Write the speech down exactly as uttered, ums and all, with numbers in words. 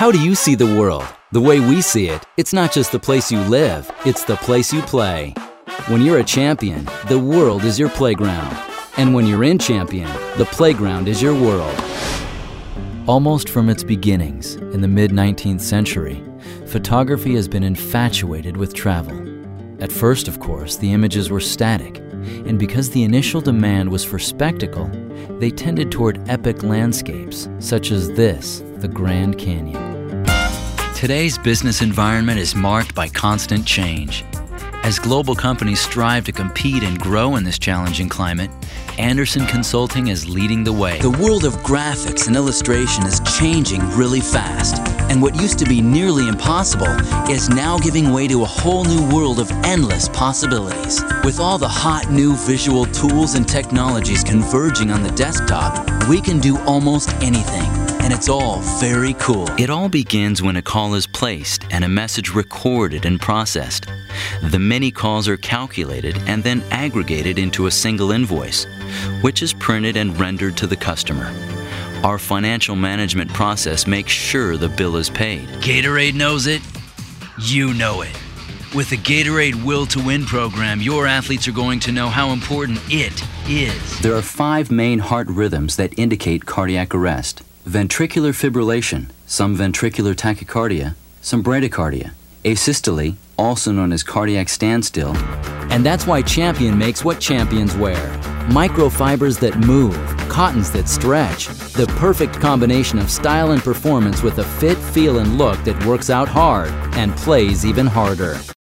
How do you see the world? The way we see it, it's not just the place you live, it's the place you play. When you're a champion, the world is your playground. And when you're in Champion, the playground is your world. Almost from its beginnings, in the mid nineteenth century, photography has been infatuated with travel. At first, of course, the images were static, and because the initial demand was for spectacle, they tended toward epic landscapes, such as this, the Grand Canyon. Today's business environment is marked by constant change. As global companies strive to compete and grow in this challenging climate, Andersen Consulting is leading the way. The world of graphics and illustration is changing really fast, and what used to be nearly impossible is now giving way to a whole new world of endless possibilities. With all the hot new visual tools and technologies converging on the desktop, we can do almost anything, and it's all very cool. It all begins when a call is placed and a message recorded and processed. The many calls are calculated and then aggregated into a single invoice, which is printed and rendered to the customer. Our financial management process makes sure the bill is paid. Gatorade knows it. You know it. With the Gatorade Will to Win program, your athletes are going to know how important it is. There are five main heart rhythms that indicate cardiac arrest: ventricular fibrillation, some ventricular tachycardia, some bradycardia, asystole, also known as cardiac standstill. And that's why Champion makes what champions wear. Microfibers that move, cottons that stretch. The perfect combination of style and performance with a fit, feel, and look that works out hard and plays even harder.